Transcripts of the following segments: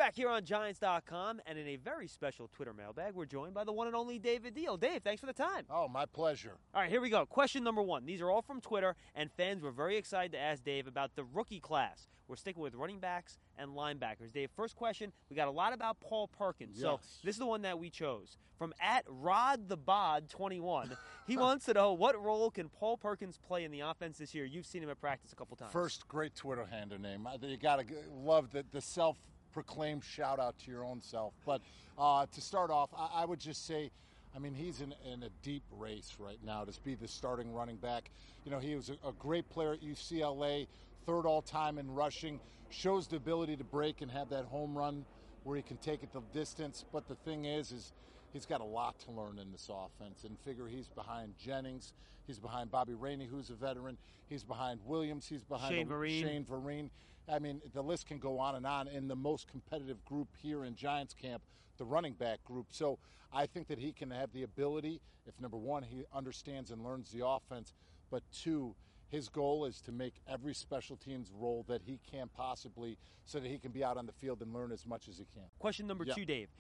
Back here on Giants.com, and in a very special Twitter mailbag, we're joined by the one and only David Deal. Dave, thanks for the time. Oh, my pleasure. All right, here we go. Question number one. These are all from Twitter, and fans were very excited to ask Dave about the rookie class. We're sticking with running backs and linebackers. Dave, first question, we got a lot about Paul Perkins. Yes. So this is the one that we chose. From @RodTheBod21, he wants to know, what role can Paul Perkins play in the offense this year? You've seen him at practice a couple times. First, great Twitter handle name. You got to love the self-proclaimed shout-out to your own self. But to start off, I would just say, I mean, he's in a deep race right now to be the starting running back. You know, he was a great player at UCLA, third all-time in rushing, shows the ability to break and have that home run where he can take it the distance. But the thing is he's got a lot to learn in this offense, and figure he's behind Jennings, he's behind Bobby Rainey, who's a veteran, he's behind Williams, he's behind Shane Vereen. I mean, the list can go on and on. In the most competitive group here in Giants camp, the running back group. So I think that he can have the ability, if number one, he understands and learns the offense, but two, his goal is to make every special teams role that he can possibly, so that he can be out on the field and learn as much as he can. Question number two, Dave.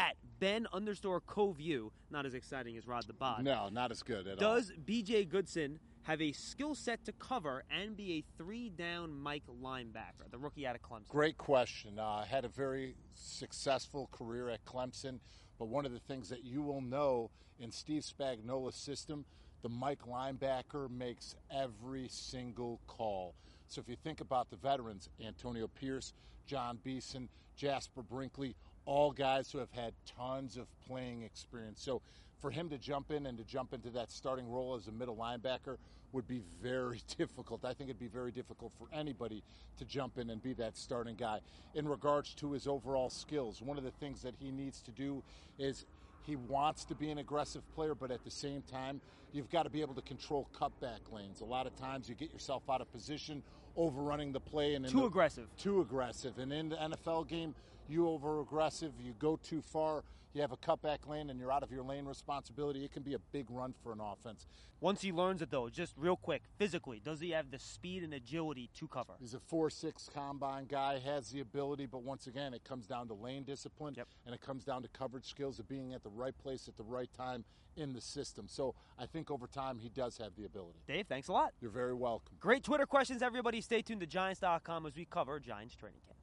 @Ben_Coview, not as exciting as Rod the Bod. No, not as good at all. Does B.J. Goodson have a skill set to cover and be a three-down Mike linebacker, the rookie out of Clemson? Great question. Had a very successful career at Clemson, but one of the things that you will know in Steve Spagnuolo's system, the Mike linebacker makes every single call. So if you think about the veterans, Antonio Pierce, John Beeson, Jasper Brinkley, all guys who have had tons of playing experience. So for him to jump in and to jump into that starting role as a middle linebacker would be very difficult. I think it'd be very difficult for anybody to jump in and be that starting guy. In regards to his overall skills, one of the things that he needs to do is he wants to be an aggressive player, but at the same time, you've got to be able to control cutback lanes. A lot of times you get yourself out of position, overrunning the play. And Too aggressive. And in the NFL game, you over-aggressive, you go too far, you have a cutback lane, and you're out of your lane responsibility. It can be a big run for an offense. Once he learns it, though, just real quick, physically, does he have the speed and agility to cover? He's a 4.6 combine guy, has the ability, but once again, it comes down to lane discipline, and it comes down to coverage skills of being at the right place at the right time in the system. So I think over time, he does have the ability. Dave, thanks a lot. You're very welcome. Great Twitter questions, everybody. Stay tuned to Giants.com as we cover Giants training camp.